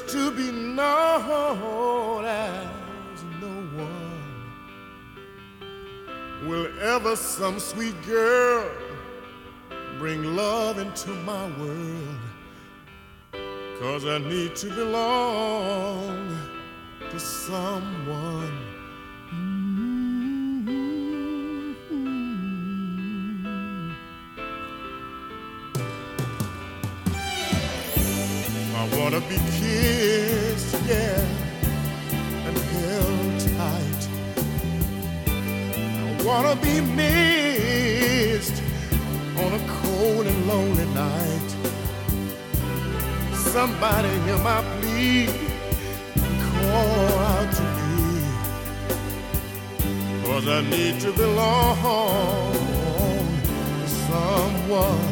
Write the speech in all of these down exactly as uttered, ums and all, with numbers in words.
to be known as no one will ever some sweet girl bring love into my world. 'Cause I need to belong to someone. I wanna be kissed, yeah, and held tight. I wanna be missed on a cold and lonely night. Somebody hear my plea and call out to me, 'cause I need to belong to someone.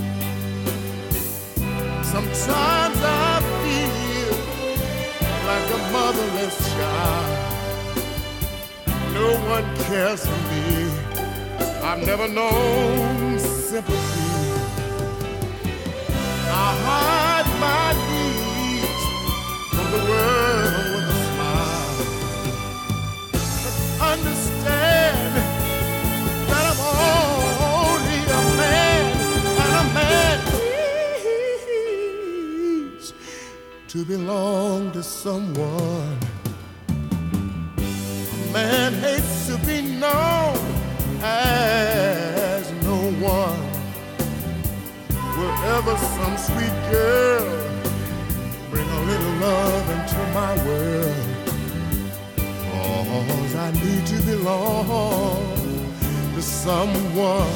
Sometimes I feel like a motherless child. No one cares for me. I've never known sympathy. I hide my needs from the world with a smile. But understand that I'm only a man, and a man needs to belong to someone. A man hates to be known as no one. Wherever some sweet girl bring a little love into my world. 'Cause I need to belong to someone.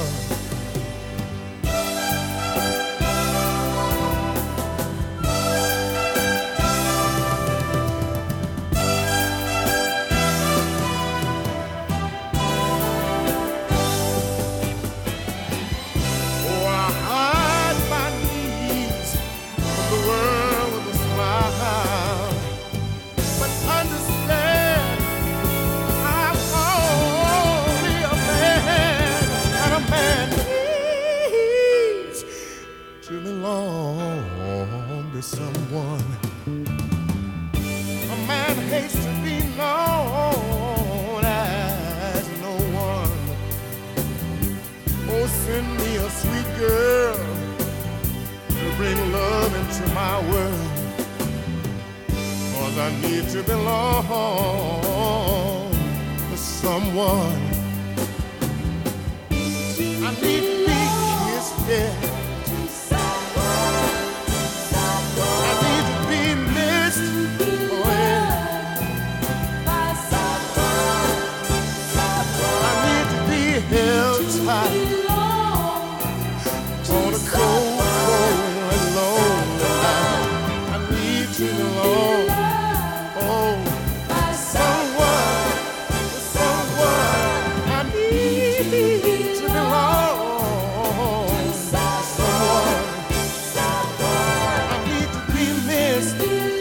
To belong to someone. A man hates to be known as no one. Oh, send me a sweet girl to bring love into my world. 'Cause I need to belong to someone. I need to be kissed, yeah. Held tight on a cold, cold and lonely night. I need to belong, oh, someone, someone. I need to belong to someone. I need to be missed.